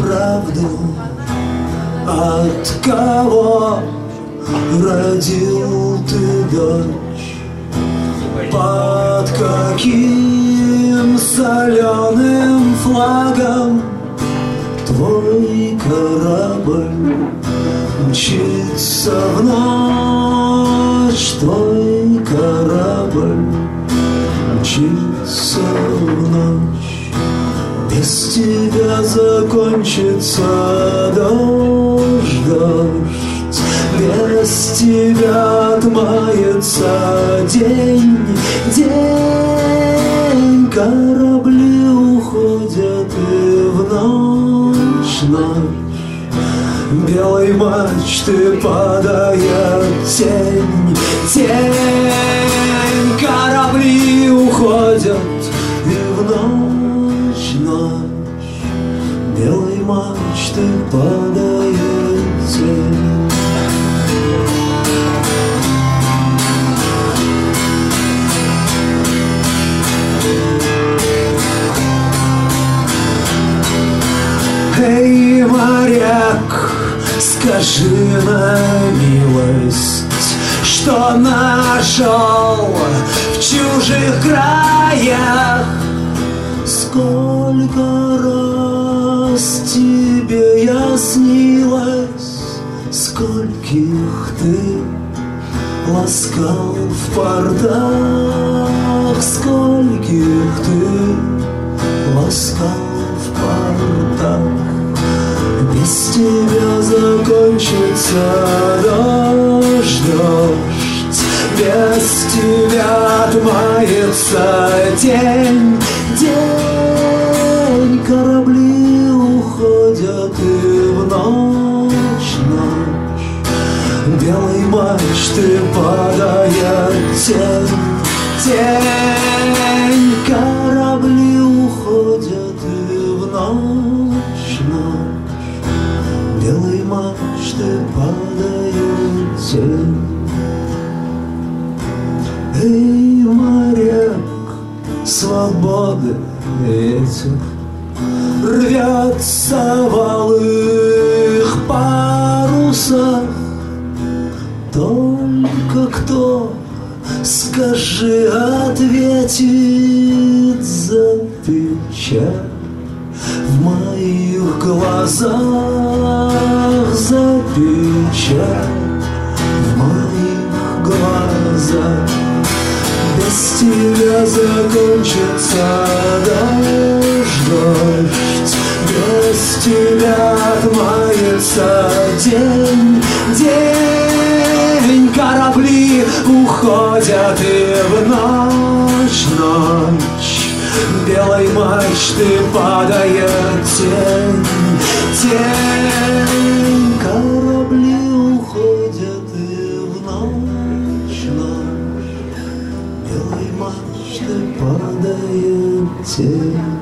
правду, от кого родил ты дочь, под каким соленым флагом твой корабль мчится в ночь, твой корабль мчится в ночь. Без тебя закончится дождь, дождь, без тебя отмается день, день. Корабли уходят и в ночь, ночь, белой мачты падает тень, тень. Корабли уходят и в ночь, ночь, белой мачты падает тень. Эй, моряк, скажи на милость, что нашел в чужих краях. Сколько раз тебе я снилась, скольких ты ласкал в портах, скольких ты ласкал в портах. Без тебя закончится дождь, дождь, без тебя отмается день, день. Корабли уходят и в ночь, ночь, белой мачты падает тень, тень. Корабли уходят и в ночь, ночь, белой мачты падает тень. Эй, моряк, свободы ветер рвется в алых парусах. Только кто, скажи, ответит за печаль в моих глазах, за печаль в моих глазах. Без тебя закончится дождь, дождь, без тебя отмается день, день. Корабли уходят и в ночь, ночь, белой мачты падает тень, тень. Корабли уходят и в ночь, ночь, белой мачты падает тень.